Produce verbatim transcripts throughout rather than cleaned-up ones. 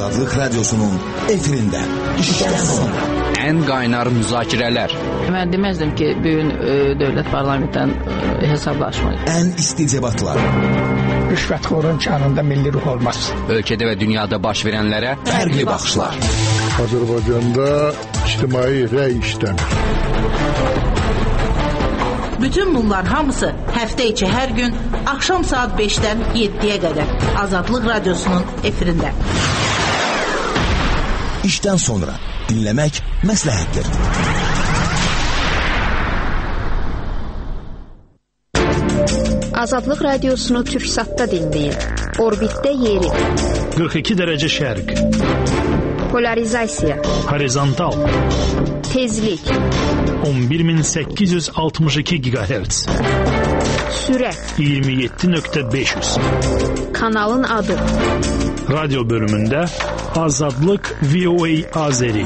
Azadlık Radyosu'nun efirinde. İşten sonra. En kaynar müzakirələr. Mən deməzdim ki, bugün e, dövlət parlamentdən e, hesablaşmayın. En isti debatlar. Rüşvətxorun kanında milli ruh olmaz. Ölkədə və dünyada baş verənlərə Fərqli baxışlar. Azərbaycanda ictimai rəy işləmir. Bütün bunlar hamısı həftə içi hər gün axşam saat beşdən yeddiyə qədər Azadlıq Radyosu'nun efirində. İşten sonra dinlemek məsləhətdir. Azadlıq Radiosunu Türksat'ta dinleyin. Orbitdə yeri. qırx iki dərəcə şərq. Polarizasiya. Horizontal. Tezlik. on bir min səkkiz yüz altmış iki gigahertz. Sürət. iyirmi yeddi nöqtə beş yüz. Kanalın adı. Radyo bölümündə Azadlıq V O A Azeri.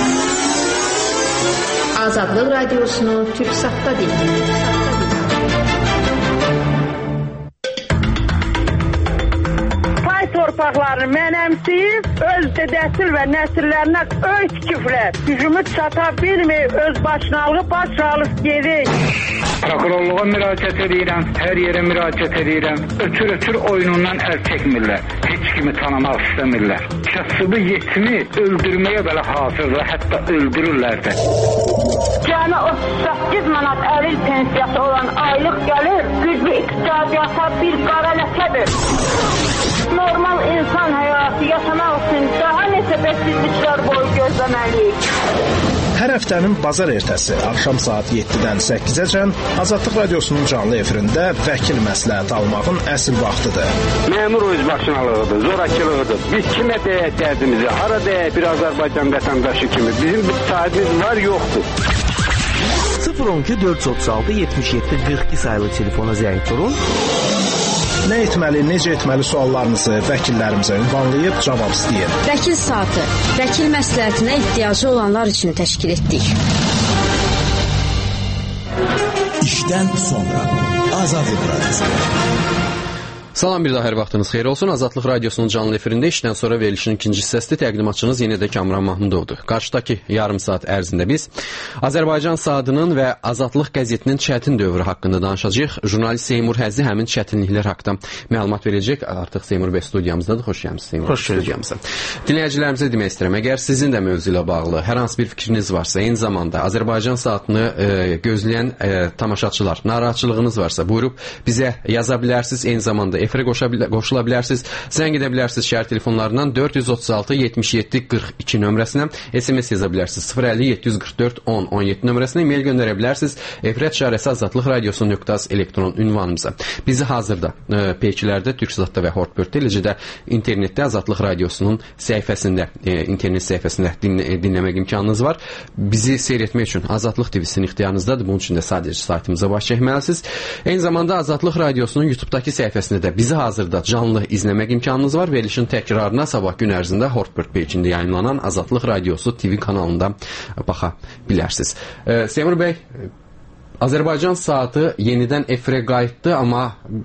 Azadlıq Radiosunu Türksat'ta dinleyin. Torpaqlarını mənəmsiyib, öz dədəsil və nəsillərinə öy tikiblər. Gücümüz çata bilmir, öz başınalığı başralıq gedik. Prokurorluğa müraciət edirəm, hər yerə müraciət edirəm. Ötür-ötür oyunundan əl çəkmirlər. Heç kimi tanımaq istəmirlər. Kasıbı yetimi öldürməyə belə hazırlar, hətta öldürürlər də. Cəmi otuz səkkiz manat əlil pensiyası olan aylıq gəlir, güclü iqtisadiyyata bir qara ləkədir. Normal insan həyatı yaşamaq üçün daha neçə bəksizliklər boyu gözləməliyik. Hər həftənin bazar ertəsi axşam saat yeddidən səkkizəcən Azadlıq Radiosunun canlı efirində vəkil məsləhət almağın əsl vaxtıdır. Məmur özbaşınalığıdır, zorakılığıdır. Biz kimə deyək dərdimizi, hara deyək bir Azərbaycan vətəndaşı kimi. Bizim bir sahibimiz var, yoxdur. sıfır on iki dörd yüz otuz altı yetmiş yeddi qırx iki sayılı telefona zəng vurun. Nə etməli, necə etməli suallarınızı vəkillərimizə ünvanlayıb cavab istəyin. Vəkil saatı, vəkil məsləhətinə ehtiyacı olanlar üçün təşkil etdik. İşten sonra Azadlıq Radyosu. Salam, bir daha hər vaxtınız xeyir olsun. Azadlıq Radyosunun canlı efirində işdən sonra verilişin ikinci hissəsində təqdimatçınız yenə də Kamran Mahmudovdur. Qarşıdakı yarım saat ərzində biz Azərbaycan saatının və Azadlıq qəzetinin çətin dövrü haqqında danışacağıq. Jurnalist Seymur Həzzi həmin çətinliklər haqqında məlumat verəcək. Artıq Seymur bəy studiyamızdadır. Xoş gəlmisiniz Seymur. Xoş studiyamıza. Dinləyicilərimizə demək istəyirəm, əgər sizin də mövzu ilə bağlı hər hansı bir fikriniz varsa, eyni zamanda Azərbaycan saatını e, gözləyən e, tamaşaçılar, narahatçılığınız varsa, buyurub bizə yaza bilərsiniz. Eyni zamanda efirə qoşula bilərsiniz. Zəng edə bilərsiniz şəhər telefonlarından dörd yüz otuz altı yetmiş yeddi qırx iki nömrəsinə, S M S yaza bilərsiniz sıfır əlli yeddi yüz qırx dörd on on yeddi nömrəsinə, e-mail göndərə bilərsiniz efirət şarəsi azadlıq radiosu nöqtə az elektron ünvanımıza. Bizi hazırda e, peykilərdə, Türksatda və Hortbird, eləcə də internetdə Azadlıq Radiosunun səhifəsində, e, internet səhifəsində dinlə, e, dinləmək imkanınız var. Bizi seyr etmək üçün Azadlıq T V-sinin ixtiyarınızdadır. Bunun üçün də sadəcə saytımıza baş çəkməlisiniz. Eyni zamanda Azadlıq Radiosunun YouTube-dakı səhifəsində də bizi hazırda canlı izləmək imkanınız var. Verilişin təkrarına sabah gün ərzində Hortbird peycində yayınlanan Azadlıq Radiosu T V kanalında baxa bilərsiniz. E, Seymur bəy, Azərbaycan saatı yenidən efirə qayıtdı, amma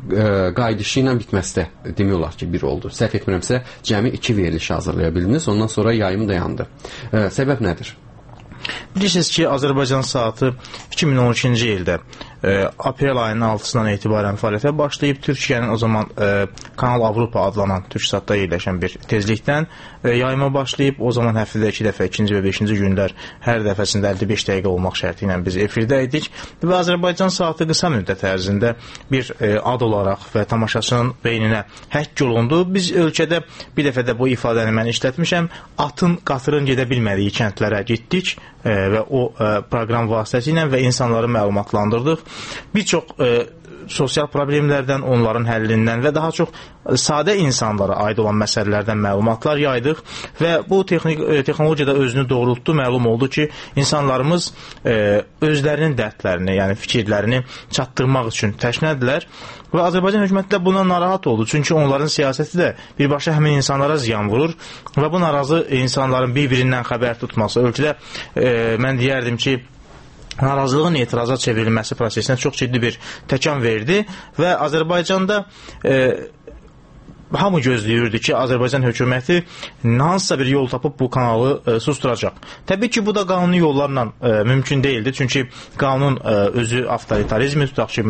e, qayıdışı ilə bitməsi də demək olar ki, bir oldu. Səhv etmirəmsə, cəmi iki veriliş hazırlaya bildiniz. Ondan sonra yayım dayandı. E, səbəb nədir? Bilirsiniz ki, Azərbaycan saatı iki min on ikinci ildə e, aprel ayının altısından etibarən fəaliyyətə başlayıb. Türkiyənin o zaman e, Kanal Avropa adlanan Türksatda yerləşən bir tezlikdən e, yayıma başlayıb. O zaman həftədə iki dəfə, ikinci və beşinci günlər hər dəfəsində əlli beş dəqiqə olmaq şərti ilə biz efirdə idik. Və Azərbaycan saatı qısa müddət ərzində bir e, ad olaraq və tamaşaçının beyninə həkk olundu. Biz ölkədə bir dəfə də bu ifadəni mən işlətmişəm. Atın, qatırın gedə bilmədiyi kəndlərə getdik e, və o e, proqram vasitəsilə və insanları məlumatlandırdıq. Bir çox e, sosial problemlərdən, onların həllindən və daha çox sadə insanlara aid olan məsələlərdən məlumatlar yaydıq və bu texnik, e, texnologiyada özünü doğrultdu. Məlum oldu ki, insanlarımız e, özlərinin dərdlərini, yəni fikirlərini çatdırmaq üçün təşnədilər və Azərbaycan hökuməti də buna narahat oldu. Çünki onların siyasəti də birbaşa həmin insanlara ziyan vurur və bu narazı insanların bir-birindən xəbər tutması, ölkədə e, mən deyərdim ki, narazılığın etiraza çevrilməsi prosesinə çox ciddi bir təkan verdi və Azərbaycanda e, hamı gözləyirdi ki, Azərbaycan hökuməti hansısa bir yol tapıb bu kanalı e, susturacaq. Təbii ki, bu da qanuni yollarla e, mümkün deyildi. Çünki qanun e, özü avtoritarizmi tutaq ki,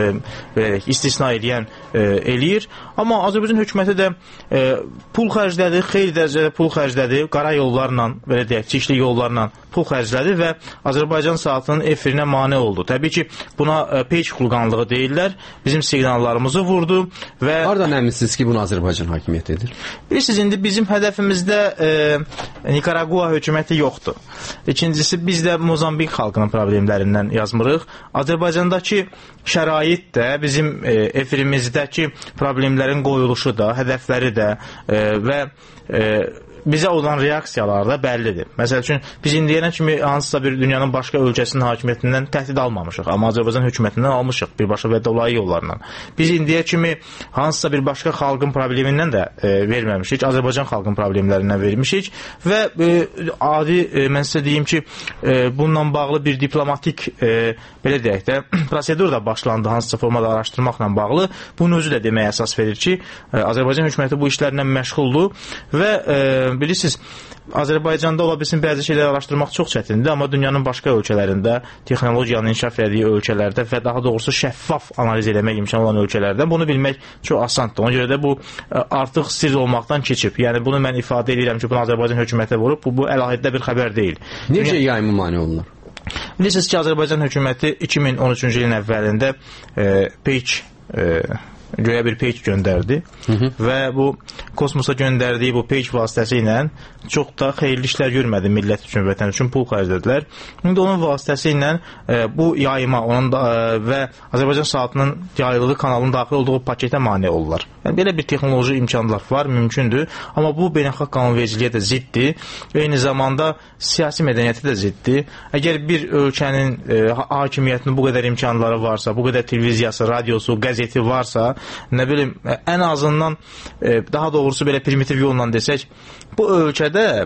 e, istisna edən e, eləyir. Amma Azərbaycan hökuməti də e, pul xərclədi, xeyli dərəcədə pul xərclədi, qara yollarla, belə deyək, çişli yollarla pul xərclədi və Azərbaycan saatının efirinə mane oldu. Təbii ki, buna e, peyk xulqanlığı deyirlər. Bizim siqnallarımızı vurdu və... Hardan əminsiniz ki, bunu Azərbaycan hakimiyyət edir? Bilirsiniz, indi bizim hədəfimizdə e, Nikaragua hökuməti yoxdur. İkincisi, biz də Mozambik xalqının problemlərindən yazmırıq. Azərbaycandakı şərait də, bizim e, efirimizdəki problemlərin qoyuluşu da, hədəfləri də e, və e, bizə olan reaksiyalar da bəllidir. Məsəl üçün, biz indiyənə kimi hansısa bir dünyanın başqa ölkəsinin hakimiyyətindən təhdid almamışıq. Amma Azərbaycan hökumətindən almışıq birbaşa və dolayı yollarla. Biz indiyə kimi hansısa bir başqa xalqın problemindən də e, verməmişik. Azərbaycan xalqın problemlərindən vermişik. Və e, adi, e, mən sizə deyim ki, e, bununla bağlı bir diplomatik, e, belə deyək də, prosedur da başlandı hansısa formada araşdırmaqla bağlı. Bunun özü də deməyə əsas verir ki, e, Azərbaycan hökuməti bu işlərlə məşğuldur və e, bilirsiniz, Azərbaycanda ola bilsin bəzi şeyləri araşdırmaq çox çətindir, amma dünyanın başqa ölkələrində, texnologiyanın inkişaf etdiyi ölkələrdə və daha doğrusu şəffaf analiz eləmək imkanı olan ölkələrdə bunu bilmək çox asandır. Ona görə də bu artıq sirr olmaqdan keçib. Yəni bunu mən ifadə edirəm ki, bunu Azərbaycan hökuməti vurub, bu, bu əlahiddə bir xəbər deyil. Necə yayımı mane olunur? Bilirsiniz ki, Azərbaycan hökuməti iki min on üçüncü ilin əvvəlində e, peyk e, göyə bir peyk göndərdi hı -hı. və bu kosmosa göndərdiyi bu peyk vasitəsi ilə çox da xeyirli işlər görmədi millət üçün, vətən üçün pul xərclədilər. İndi onun vasitəsi ilə e, bu yayıma onun da, e, və Azərbaycan saatının yayılığı kanalının daxil olduğu paketə mane olurlar. Yəni, belə bir texnoloji imkanlar var, mümkündür. Amma bu beynəlxalq qanunvericiliyə də ziddir. Eyni zamanda siyasi mədəniyyəti də ziddir. Əgər bir ölkənin e, hakimiyyətinin bu qədər imkanları varsa, bu qədər televiziyası, radiosu, qəzeti varsa, nə bilim, ən azından daha doğrusu belə primitiv yolla desək, bu ölkədə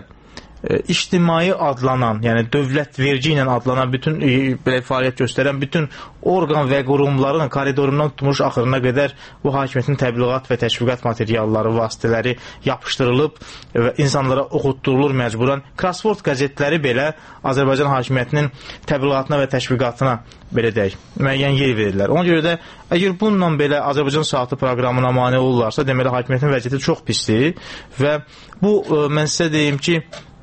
ictimai adlanan, yəni dövlət vergi ilə adlanan bütün belə fəaliyyət göstərən bütün orqan və qurumların koridorundan tutmuş axırına qədər bu hakimiyyətin təbliğat və təşviqat materialları, vasitələri yapışdırılıb və insanlara oxutdurulur məcburan. Crossword qəzetləri belə Azərbaycan hakimiyyətinin təbliğatına və təşviqatına belə deyək, müəyyən yer verirlər. Ona görə də əgər bununla belə Azərbaycan saatı proqramına mane olurlarsa, deməli hakimiyyətin vəziyyəti çox pisdir və bu, mən sizə deyim ki,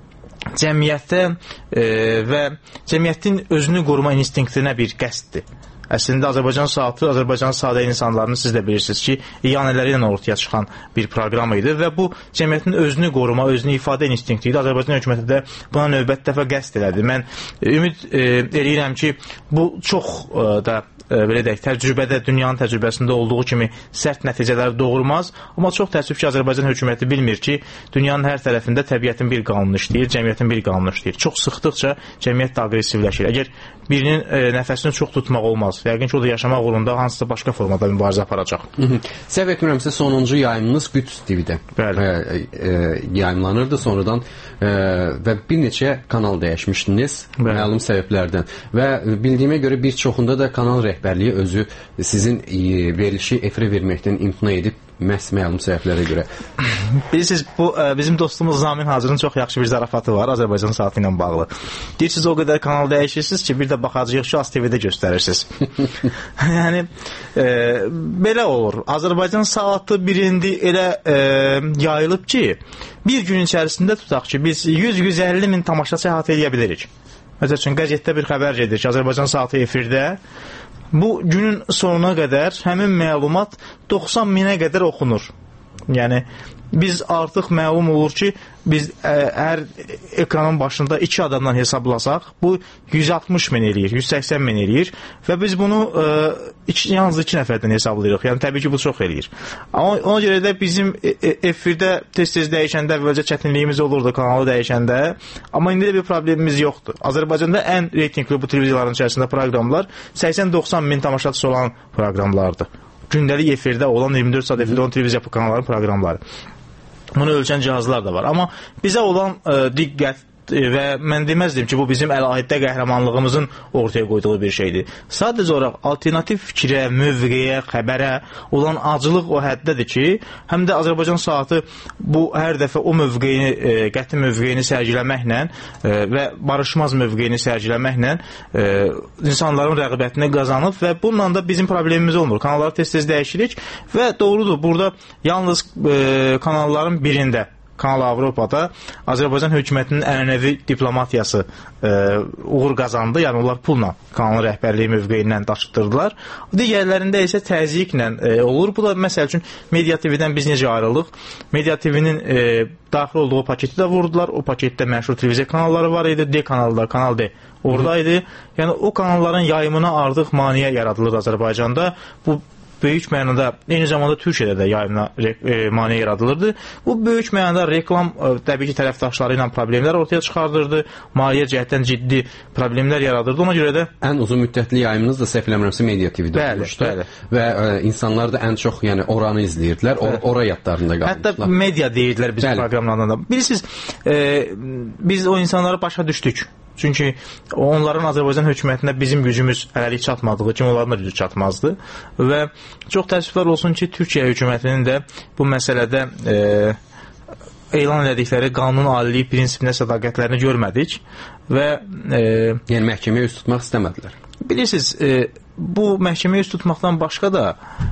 cəmiyyətə e, və cəmiyyətin özünü qoruma instinktinə bir qəsddir. Əslində Azərbaycan saatı, Azərbaycan sadə insanlarını siz də bilirsiniz ki, iyanələri ilə ortaya çıxan bir proqram idi və bu cəmiyyətin özünü qoruma, özünü ifadə instinkti idi. Azərbaycan hökuməti də buna növbət dəfə qəsd elədi. Mən ümid e, eləyirəm ki, bu çox e, da e, belə deyək, təcrübədə, dünyanın təcrübəsində olduğu kimi sərt nəticələr doğurmaz. Amma çox təəssüf ki, Azərbaycan hökuməti bilmir ki, dünyanın hər tərəfində təbiətin bir qanunu işləyir, cəmiyyətin bir qanunu işləyir. Çox sıxdıqca cəmiyyət də aqressivləşir. Əgər birinin e, nəfəsini çox tutmaq olmaz. Yəqin ki, o da yaşamaq uğrunda hansısa başqa formada mübarizə aparacaq. Səhv etmirəmsə, sonuncu yayımınız Qüds T V-də e, e, yayımlanırdı sonradan e, və bir neçə kanal dəyişmişdiniz Bəli. Məlum səbəblərdən və bildiyimə görə bir çoxunda da kanal rəhbərliyi özü sizin e, verilişi efirə verməkdən imtina edib məhz məlum səbəblərə görə. Bilirsiniz, bu bizim dostumuz Zamin Hacırın çox yaxşı bir zarafatı var Azərbaycan saatı ilə bağlı. Deyirsiniz, o qədər kanal dəyişirsiniz ki, bir də baxacağıq ki, Az T V-də göstərirsiniz. Yəni, e, belə olur. Azərbaycan saatı birindi elə e, yayılıb ki, bir gün içərisində tutaq ki, biz yüz yüz əlli min tamaşaçı əhatə edə bilirik. Məsəl üçün, qəzetdə bir xəbər gedir ki, Azərbaycan saatı efirdə. Bu günün sonuna qədər həmin məlumat doxsan minə qədər oxunur. Yəni, biz artıq məlum olur ki, biz ə, hər ekranın başında iki adamdan hesablasaq, bu yüz altmış min eləyir, yüz səksən min eləyir və biz bunu ə, iki, yalnız iki nəfərdən hesablayırıq. Yəni, təbii ki, bu çox eləyir. Amma ona görə də bizim efirdə tez-tez dəyişəndə əvvəlcə çətinliyimiz olurdu kanalı dəyişəndə, amma indi də bir problemimiz yoxdur. Azərbaycanda ən reytingli bu televiziyaların içərisində proqramlar səksən doxsan min tamaşaçısı olan proqramlardır. Gündəlik efirdə olan iyirmi dörd saat efirdə olan televiziya kanalların proqramları. Bunu ölçən cihazlar da var. Amma bizə olan ə, diqqət, və mən deməzdim ki, bu bizim əlahiddə qəhrəmanlığımızın ortaya qoyduğu bir şeydir. Sadəcə olaraq alternativ fikrə, mövqeyə, xəbərə olan acılıq o həddədir ki, həm də Azərbaycan saatı bu hər dəfə o mövqeyini, e, qəti mövqeyini sərgiləməklə e, və barışmaz mövqeyini sərgiləməklə e, insanların rəğbətini qazanıb və bununla da bizim problemimiz olmur. Kanalları tez-tez dəyişirik və doğrudur, burada yalnız e, kanalların birində, Kanal Avropada Azərbaycan hökumətinin ənənəvi diplomatiyası e, uğur qazandı. Yəni onlar pulla kanalın rəhbərliyi mövqeyindən daşıdırdılar. Digərlərində isə təzyiqlə e, olur. Bu da məsəl üçün Media T V-dən biz necə ayrılıq? Media T V-nin e, daxil olduğu paketi də vurdular. O paketdə məşhur televiziya kanalları var idi. D kanalı da, Kanal D oradaydı. Yəni o kanalların yayımına artıq maneə yaradılır Azərbaycanda. Bu böyük mənada, eyni zamanda Türkiyədə də yayımına e, maneə yaradılırdı. Bu böyük mənada reklam, e, təbii ki, tərəfdaşları ilə problemlər ortaya çıxardırdı. Maliyyə cəhətdən ciddi problemlər yaradırdı. Ona görə də ən uzun müddətli yayımınız da səhv eləmirəmsə Media T V-də olmuşdu. Və e, insanlar da ən çox yəni oranı izləyirdilər. Or ora yadlarında qalmışlar. Hətta media deyirdilər bizim proqramlardan da. Bilirsiniz, e, biz o insanları başa düşdük. Çünki onların Azərbaycan hökumətinə bizim gücümüz hələlik çatmadığı kimi onların da gücü çatmazdı. Və çox təəssüflər olsun ki, Türkiyə hökumətinin də bu məsələdə e, elan elədikləri qanun aliliyi prinsipinə sədaqətlərini görmədik və e, yəni məhkəməyə üst tutmaq istəmədilər. Bilirsiniz, e, bu məhkəməyə üst tutmaqdan başqa da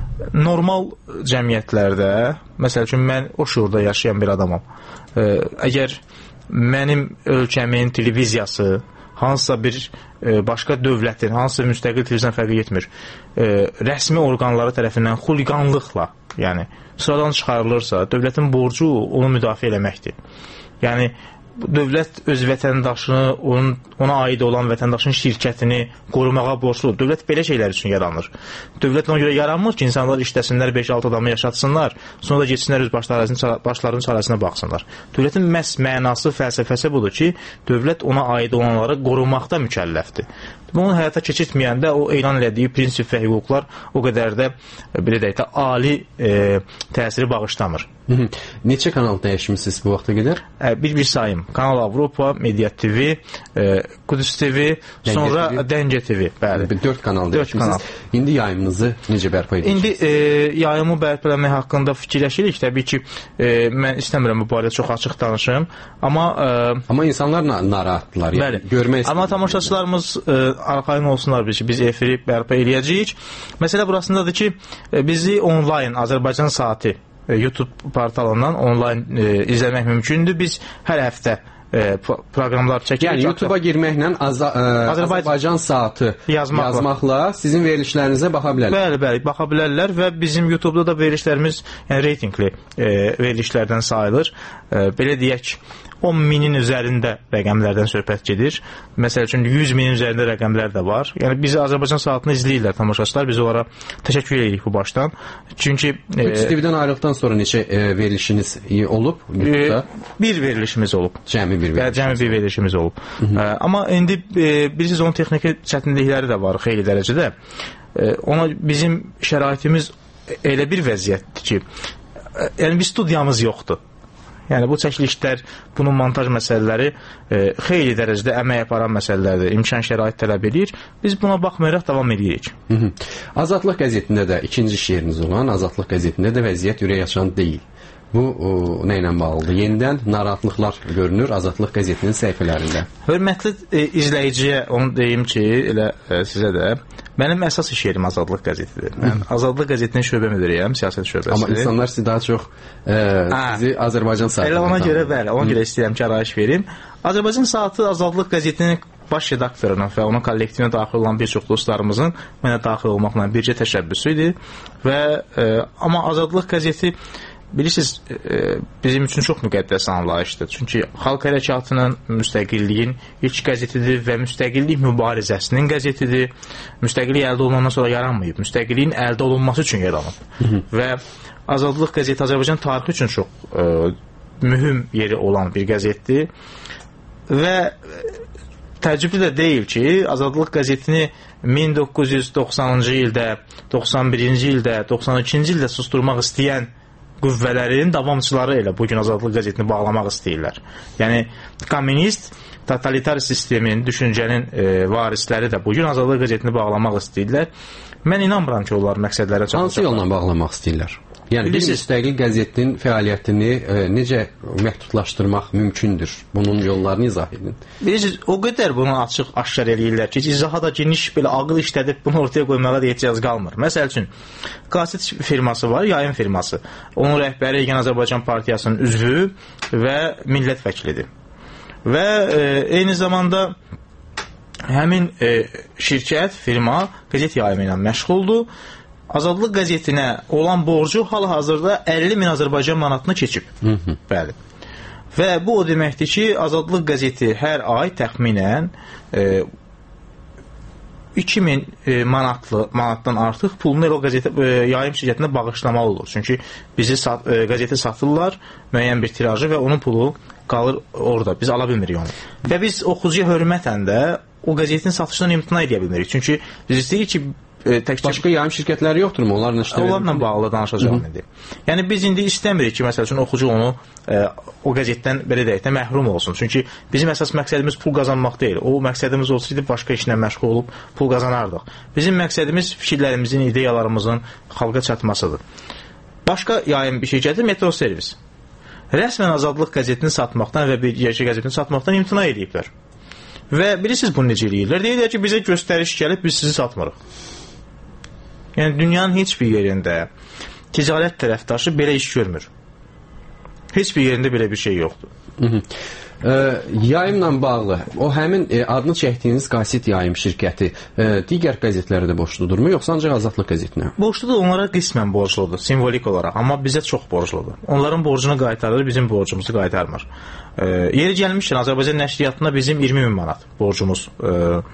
normal cəmiyyətlərdə, məsəl üçün mən o şuurda yaşayan bir adamam. E, əgər mənim ölkəmin televiziyası hansısa bir e, başqa dövlətin, hansısa müstəqil televizyon fərqi etmir, e, rəsmi orqanları tərəfindən xuliqanlıqla, yəni sıradan çıxarılırsa, dövlətin borcu onu müdafiə eləməkdir. Yəni dövlət öz vətəndaşını, onun, ona aid olan vətəndaşın şirkətini qorumağa borcludur. Dövlət belə şeylər üçün yaranır. Dövlət ona görə yaranmır ki, insanlar işləsinlər, beş altı adamı yaşatsınlar, sonra da geçsinlər öz başlarının, başlarının çarəsine baxsınlar. Dövlətin məhz mənası, fəlsəfəsi budur ki, dövlət ona aid olanları qorumaqda mükəlləfdir. Bunu həyata keçirtməyəndə o elan elədiyi prinsip və hüquqlar o qədər də, belə deyək də, ali e, təsiri bağışlamır. Hı -hı. Neçə kanal dəyişmişsiniz bu vaxta qədər? E, bir bir sayım. Kanal Avropa, Media T V, e, Qudüs T V, sonra Dəngə T V. Bəli. dörd kanal dəyişmişsiniz. İndi yayımınızı necə bərpa edirsiniz? İndi e, yayımı bərpa etmək haqqında fikirləşirik. Təbii ki, e, mən istəmirəm bu barədə çox açıq danışım. Amma e, amma insanlar narahatdılar. Yəni, bəli. Görmək istəyirlər. Amma tamaşaçılarımız e, arxayın olsunlar biz ki, biz efiri bərpa eləyəcəyik. Məsələ burasındadır ki, e, bizi onlayn Azərbaycan saatı e, YouTube portalından onlayn e, izləmək mümkündür. Biz hər həftə e, proqramlar çəkirik. Yəni YouTube-a girməklə Azər Azərbaycan, Azərbaycan saatı yazmaqla. yazmaqla sizin verilişlərinizə baxa bilərlər. Bəli, bəli, baxa bilərlər və bizim YouTube-da da verilişlərimiz yəni reytinqli e, verilişlərdən sayılır. E, belə deyək, on minin üzərində rəqəmlərdən söhbət gedir. Məsəl üçün yüz minin üzərində rəqəmlər də var. Yəni bizi Azərbaycan saatını izləyirlər tamaşaçılar. Biz onlara təşəkkür edirik bu başdan. Çünki Qudüs T V-dən ayrıldıqdan sonra neçə e, verilişiniz olub? E, bir verilişimiz olub. Cəmi bir verilişimiz. Cəmi bir verilişimiz olub. E, amma indi e, bilirsiniz onun texniki çətinlikləri də var xeyli dərəcədə. E, ona bizim şəraitimiz elə bir vəziyyətdir ki, e, yəni bir studiyamız yoxdur. Yəni bu çəkilişlər, bunun montaj məsələləri e, xeyli dərəcədə əmək aparan məsələlərdir, imkan şərait tələb edir. Biz buna baxmayaraq davam edirik. Hı -hı. Azadlıq qəzetində də ikinci iş yeriniz olan Azadlıq qəzetində də vəziyyət ürək açan deyil. Bu o, nə ilə bağlıdır? Yenidən narahatlıqlar görünür Azadlıq qəzetinin səhifələrində. Hörmətli e, izləyiciyə onu deyim ki, elə e, sizə də mənim əsas iş yerim Azadlıq qəzetidir. Mən Azadlıq qəzetinin şöbə müdiriyəm, siyasət şöbəsi. Amma insanlar sizi daha çox e, sizi Azərbaycan saatı. Elə ona görə bəli, ona görə istəyirəm ki, arayış verim. Azərbaycan saatı Azadlıq qəzetinin baş redaktorunun və onun kollektivinə daxil olan bir çox dostlarımızın mənə daxil olmaqla bircə təşəbbüsü idi və e, amma Azadlıq qəzeti bilirsiniz, e, bizim üçün çox müqəddəs anlayışdır. Çünki xalq hərəkatının, müstəqilliyin ilk qəzetidir və müstəqillik mübarizəsinin qəzetidir. Müstəqillik əldə olunandan sonra yaranmayıb. Müstəqilliyin əldə olunması üçün yaranıb. Hı -hı. Və Azadlıq qəzeti Azərbaycan tarixi üçün çox e, mühüm yeri olan bir qəzetdir. Və təəccüblü də deyil ki, Azadlıq qəzetini min doqquz yüz doxsanıncı ildə, doxsan birinci ildə, doxsan ikinci ildə susturmaq istəyən qüvvələrin davamçıları elə bugün Azadlıq qəzetini bağlamaq istəyirlər. Yəni kommunist totalitar sistemin, düşüncənin e, varisləri də bugün Azadlıq qəzetini bağlamaq istəyirlər. Mən inanmıram ki, onlar məqsədlərə çatacaqlar. Hansı yolla bağlamaq istəyirlər? Yəni bir müstəqil qəzetin fəaliyyətini e, necə məhdudlaşdırmaq mümkündür? Bunun yollarını izah edin. Bilirsiniz, o qədər bunu açıq aşkar eləyirlər ki, izaha da geniş belə ağıl işlədib bunu ortaya qoymağa da ehtiyac qalmır. Məsəl üçün, qaset firması var, yayın firması. Onun rəhbəri Yeni Azərbaycan Partiyasının üzvü və millət vəkilidir. Və e, eyni zamanda həmin e, şirkət, firma qəzet yayımı ilə məşğuldur. Azadlıq qəzetinə olan borcu hal-hazırda əlli min Azərbaycan manatını keçib. Hı -hı. Bəli. Və bu o deməkdir ki, Azadlıq qəzeti hər ay təxminən e, iki min e, manatlı, manatdan artıq pulunu o qəzetə, e, yayım şirkətinə bağışlamalı olur. Çünki bizi sat, e, qəzeti satırlar, müəyyən bir tirajı və onun pulu qalır orada. Biz ala bilmirik onu. Və biz oxucuya hörmətən də o qəzetin satışından imtina edə bilmirik. Çünki biz istəyirik ki, Təkcə... Başqa yayım şirkətləri yoxdur mu? Onlarla işləmək? Onlarla bağlı danışacağım indi. Yəni biz indi istəmirik ki, məsəl üçün oxucu onu e, o qəzetdən belə deyək də məhrum olsun. Çünki bizim əsas məqsədimiz pul qazanmaq deyil. O məqsədimiz olsaydı başqa işlə məşğul olub pul qazanardıq. Bizim məqsədimiz fikirlərimizin, ideyalarımızın xalqa çatmasıdır. Başqa yayım bir şirkəti Metro Servis. Rəsmən Azadlıq qəzetini satmaqdan və bir yerçi qəzetini satmaqdan imtina ediblər. Və bilirsiniz bunu necə eləyirlər? Deyirlər ki, bizə göstəriş gəlib, biz sizi satmırıq. Yəni, dünyanın heç bir yerində ticarət tərəfdaşı belə iş görmür. Heç bir yerində belə bir şey yoxdur. Hı -hı. E, yayımla bağlı, o həmin e, adını çəkdiyiniz qaset yayım şirkəti e, digər qəzetlərə də borcludurmu, yoxsa ancaq Azadlıq qəzetinə? Borcludur, onlara qismən borcludur, simvolik olaraq, amma bizə çox borcludur. Onların borcunu qaytarır, bizim borcumuzu qaytarmır. E, yeri gəlmişkən, Azərbaycan nəşriyyatına bizim iyirmi min manat borcumuz e,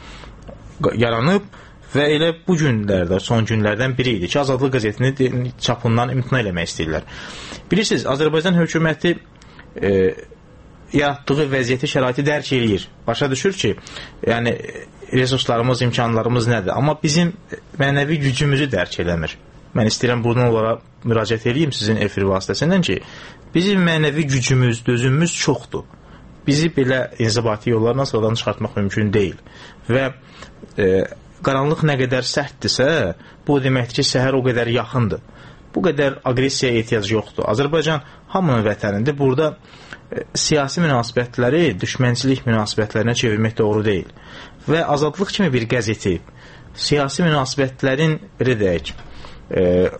yaranıb. Və elə bu günlərdə, son günlərdən biri idi ki, Azadlıq qəzetini çapından imtina eləmək istəyirlər. Bilirsiniz, Azərbaycan hökuməti e, yaratdığı vəziyyəti, şəraiti dərk eləyir. Başa düşür ki, yəni resurslarımız, imkanlarımız nədir? Amma bizim mənəvi gücümüzü dərk eləmir. Mən istəyirəm buradan onlara müraciət edeyim sizin efir vasitəsindən ki, bizim mənəvi gücümüz, dözümümüz çoxdur. Bizi belə inzibati yollarla sıradan çıxartmaq mümkün deyil. Və e, qaranlıq nə qədər sərtdirsə, bu deməkdir ki, səhər o qədər yaxındır. Bu qədər aqressiyaya ehtiyac yoxdur. Azərbaycan hamının vətənidir. Burada e, siyasi münasibətləri düşmənçilik münasibətlərinə çevirmək doğru deyil. Və Azadlıq kimi bir qəzeti siyasi münasibətlərin, belə deyək, e,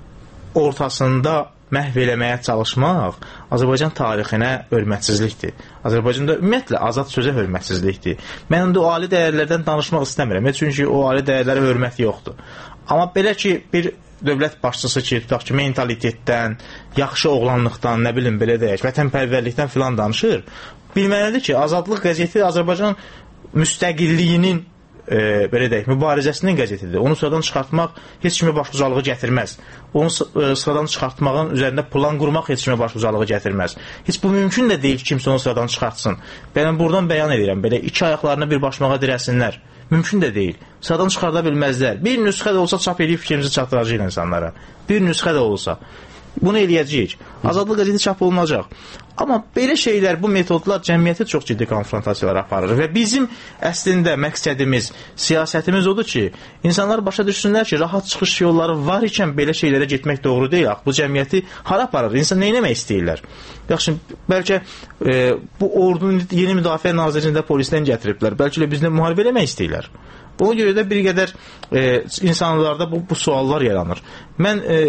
ortasında məhv eləməyə çalışmaq Azərbaycan tarixinə hörmətsizlikdir. Azərbaycanda ümumiyyətlə azad sözə hörmətsizlikdir. Mən indi o ali dəyərlərdən danışmaq istəmirəm. Çünki o ali dəyərlərə hörmət yoxdur. Amma belə ki, bir dövlət başçısı ki, tutaq ki, mentalitetdən, yaxşı oğlanlıqdan, nə bilim, belə deyək, vətənpərvərlikdən filan danışır. Bilməlidir ki, Azadlıq qəzeti Azərbaycan müstəqilliyinin E, belə deyək, mübarizəsinin qəzetidir. Onu sıradan çıxartmaq heç kimə başbucalığı gətirməz. Onu e, sıradan çıxartmağın üzərində plan qurmaq heç kimə başbucalığı gətirməz. Heç bu mümkün də deyil ki, kimsə onu sıradan çıxartsın. Ben buradan bəyan edirəm, belə iki ayaqlarını bir başmağa dirəsinlər. Mümkün də deyil. Sıradan çıxarda bilməzlər. Bir nüsxə də olsa çap edib fikrimizi çatdıracaq insanlara. Bir nüsxə də olsa. Bunu eləyəcəyik. Azadlıq qəzeti çap olunacaq. Amma belə şeylər, bu metodlar cəmiyyəti çox ciddi konfrontasiyalar aparır və bizim əslində məqsədimiz, siyasətimiz odur ki, insanlar başa düşsünlər ki, rahat çıxış yolları var ikən belə şeylərə getmək doğru deyil. Bu cəmiyyəti hara aparır? İnsan nə eləmək istəyirlər? Yaxşı, bəlkə e, bu ordunun yeni müdafiə nazirində polisdən gətiriblər. Bəlkə də bizdən müharibə eləmək istəyirlər. Ona görə də bir qədər e, insanlarda bu, bu suallar yaranır. Mən e,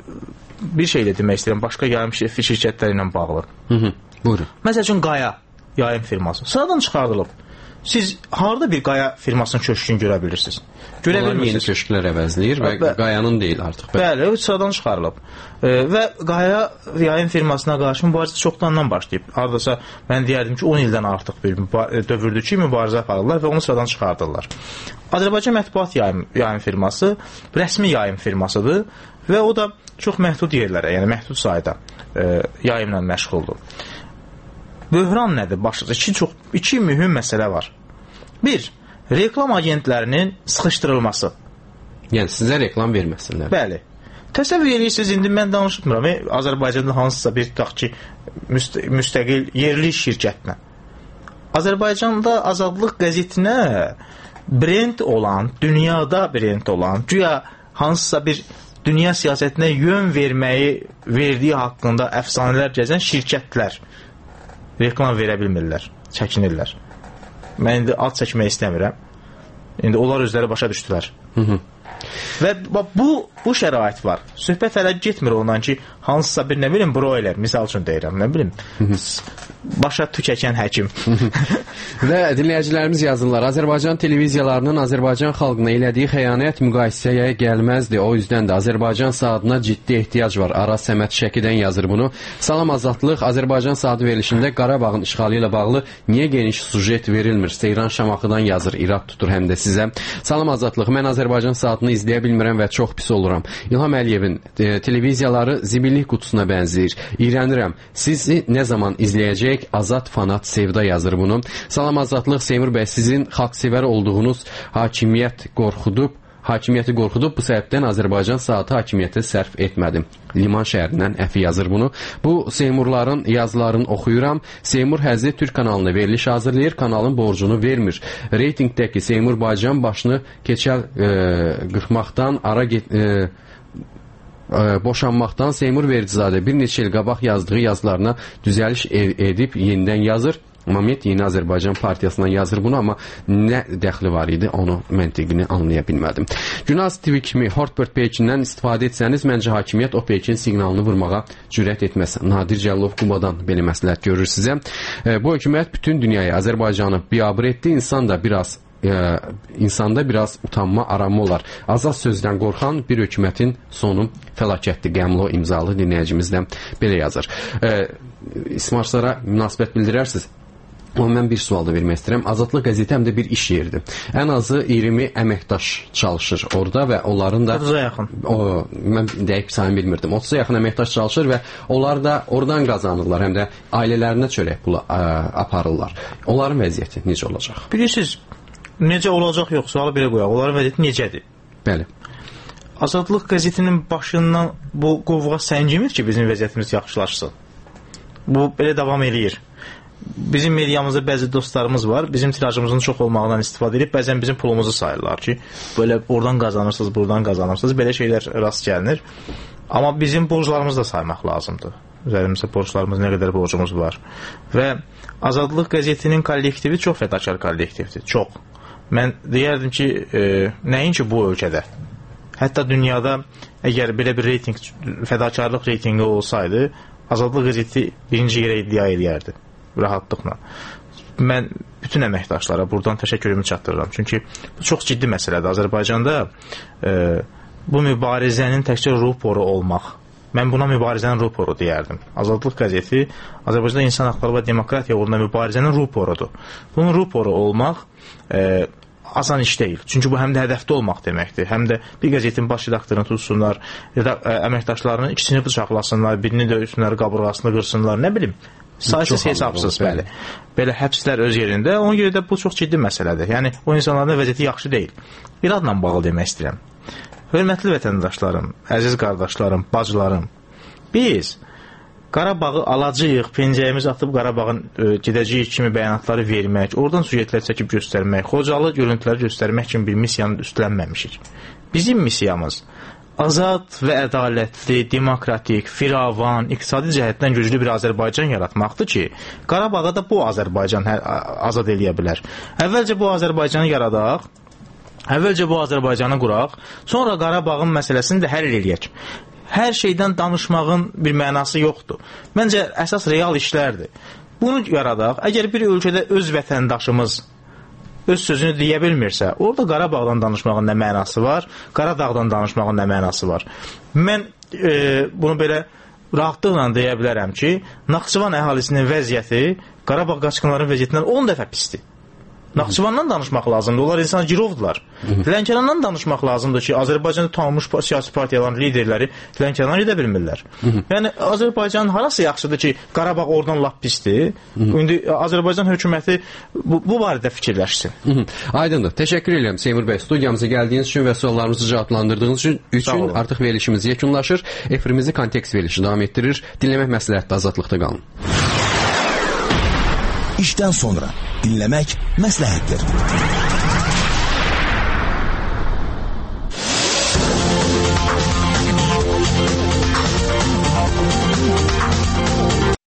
bir şey də demək istəyirəm, başqa yayım şirkətləri ilə bağlı. Hı -hı, buyurun. Məsəl üçün Qaya yayım firması sıradan çıxardılıb. Siz harada bir Qaya firmasının köşkünü görə bilirsiniz? Görə bilmirsiniz. Yeni köşklər əvəzləyir və Bə Qayanın deyil artıq. Bəli, sıradan çıxarılıb. E, və Qaya yayım firmasına qarşı mübarizə çoxdandan başlayıb. Haradasa mən deyərdim ki, on ildən artıq bir dövrdür ki, mübarizə aparırlar və onu sıradan çıxardırlar. Azərbaycan Mətbuat yayım, yayım firması rəsmi yayım firmasıdır və o da çox məhdud yerlərə, yəni məhdud sayda e, yayımla məşğuldur. Böhran nədir? Başlıca iki, çox, iki mühüm məsələ var. Bir, reklam agentlərinin sıxışdırılması. Yəni sizə reklam verməsinlər. Bəli. Təsəvvür edirsiniz, indi mən danışmıram. E, Azərbaycanda hansısa bir tutaq ki, müst müstəqil yerli şirkətlə. Azərbaycanda Azadlıq qəzetinə brend olan, dünyada brend olan, güya hansısa bir dünya siyasətinə yön verməyi verdiyi haqqında əfsanələr gəzən şirkətlər reklam verə bilmirlər, çəkinirlər. Mən indi ad çəkmək istəmirəm. İndi onlar özləri başa düşdülər. Hı -hı. Və bu, bu şərait var. Söhbət hələ getmir ondan ki, hansısa bir, nə bilim, broiler, misal üçün deyirəm, nə bilim, başa tükəkən həkim. Və dinləyicilərimiz yazırlar, Azərbaycan televiziyalarının Azərbaycan xalqına elədiyi xəyanət müqayisəyə gəlməzdi. O yüzdən də Azərbaycan saatına ciddi ehtiyac var. Araz Səməd Şəkidən yazır bunu. Salam Azadlıq, Azərbaycan saatı verilişində Qarabağın işğalı ilə bağlı niyə geniş sujet verilmir? Seyran Şamaxıdan yazır, irad tutur həm də sizə. Salam Azadlıq, mən Azərbaycan saatını izləyə bilmirəm və çox pis oluram. İlham Əliyevin e, televiziyaları zibillik qutusuna bənzəyir. İğrənirəm. Sizi nə zaman izləyəcək? Azad fanat Sevda yazır bunu. Salam Azadlıq, Seymur bəy, sizin xalqsevər olduğunuz hakimiyyət qorxudub, hakimiyyəti qorxudub, bu səbəbdən Azərbaycan saatı hakimiyyəti sərf etmədim. Liman şəhərindən Əfi yazır bunu. Bu Seymurların yazılarını oxuyuram. Seymur Həzi Türk kanalına veriliş hazırlayır, kanalın borcunu vermir. Reytingdəki Seymur Baycan başını keçəl e, qırxmaqdan, ara get... E, boşanmaqdan Seymur Vericizadə bir neçə il qabaq yazdığı yazılarına düzəliş edib yenidən yazır. Mamiyet Yeni Azərbaycan Partiyasından yazır bunu, amma nə dəxli var idi, onu məntiqini anlaya bilmədim. Günaz T V kimi Hortbird peykindən istifadə etsəniz, məncə hakimiyyət o peykin siqnalını vurmağa cürət etməz. Nadir Cəllov Qubadan belə məsləhət görür sizə. Bu hökumət bütün dünyayı, Azərbaycanı biabır etdi. İnsan da biraz e, insanda biraz utanma, aranma olar. Azad sözdən qorxan bir hökumətin sonu fəlakətdir. Qəmlo imzalı dinləyicimizdən belə yazır. E, İsmarslara münasibət bildirərsiniz. Amma mən bir sual da vermək istəyirəm. Azadlıq qəzeti həm də bir iş yeridir. Ən azı iyirmi əməkdaş çalışır orada və onların da otuza yaxın. O, mən dəqiq sayını bilmirdim. otuza yaxın əməkdaş çalışır və onlar da oradan qazanırlar. Həm də ailələrinə çörək pulu ə, aparırlar. Onların vəziyyəti necə olacaq? Bilirsiniz, necə olacaq yox, sualı belə qoyaq. Onların vəziyyəti necədir? Bəli. Azadlıq qəzetinin başından bu qovğa səngimir ki, bizim vəziyyətimiz yaxşılaşsın. Bu belə davam eləyir. Bizim mediamızda bəzi dostlarımız var, bizim tirajımızın çox olmağından istifadə edib, bəzən bizim pulumuzu sayırlar ki, belə oradan qazanırsınız, buradan qazanırsınız, belə şeylər rast gəlinir. Amma bizim borclarımızı da saymaq lazımdır. Üzerimizdə borclarımız, nə qədər borcumuz var. Və Azadlıq qəzetinin kollektivi çox fədakar kollektivdir, çox. Mən deyərdim ki, e, nəinki bu ölkədə, hətta dünyada əgər belə bir reyting, fədakarlıq reytingi olsaydı, Azadlıq qəzeti birinci yerə iddia edərdi. Rahatlıqla. Mən bütün əməkdaşlara buradan təşəkkürümü çatdırıram. Çünki bu çox ciddi məsələdir. Azərbaycanda e, bu mübarizənin təkcə ruporu olmaq. Mən buna mübarizənin ruporu deyərdim. Azadlıq qəzeti Azərbaycanda insan haqları və demokratiya uğrunda mübarizənin ruporudur. Bunun ruporu olmaq e, asan iş deyil. Çünki bu həm də hədəfdə olmaq deməkdir. Həm də bir qəzetin baş redaktorunu tutsunlar, ya da ə, əməkdaşlarını ikisini bıçaqlasınlar, birini döyüsünlər, qaburğasını qırsınlar, nə bilim. Sayısız hesabsız, bəli. Belə həbslər öz yerində, ona görə də bu çox ciddi məsələdir. Yəni, o insanların vəziyyəti yaxşı deyil. İradla bağlı demək istəyirəm. Hörmətli vətəndaşlarım, əziz qardaşlarım, bacılarım, biz Qarabağı alacağıq, pencəyimizi atıb Qarabağın e, gedəcəyik kimi bəyanatları vermək, oradan sujetlər çəkib göstərmək, Xocalı görüntüləri göstərmək kimi bir missiyanı üstlənməmişik. Bizim missiyamız azad və ədalətli, demokratik, firavan, iqtisadi cəhətdən güclü bir Azərbaycan yaratmaqdır ki, Qarabağa da bu Azərbaycan hə, azad eləyə bilər. Əvvəlcə bu Azərbaycanı yaradaq, əvvəlcə bu Azərbaycanı quraq, sonra Qarabağın məsələsini də həll eləyək. Hər şeydən danışmağın bir mənası yoxdur. Məncə, əsas real işlərdir. Bunu yaradaq, əgər bir ölkədə öz vətəndaşımız öz sözünü deyə bilmirsə, orada Qarabağdan danışmağın nə mənası var, Qaradağdan danışmağın nə mənası var. Mən e, bunu belə rahatlıqla deyə bilərəm ki, Naxçıvan əhalisinin vəziyyəti Qarabağ qaçqınların vəziyyətindən on dəfə pisdir. Naxçıvandan danışmaq lazımdır. Onlar insan girovdular. Lənkərandan danışmaq lazımdır ki, Azərbaycanda tanınmış siyasi partiyaların liderləri Lənkərandan gedə bilmirlər. Yəni Azərbaycanın harası yaxşıdır ki, Qarabağ oradan lap pisdir. İndi Azərbaycan hökuməti bu, bu barədə fikirləşsin. Aydındır. Təşəkkür edirəm Seymur bəy, studiyamıza gəldiyiniz üçün və suallarımızı cavablandırdığınız üçün, üçün artıq verilişimiz yekunlaşır. Efirimizi kontekst verilişi davam etdirir. Dinləmək məsləhətdə, azadlıqda qalın. İşdən sonra dinləmək məsləhətdir.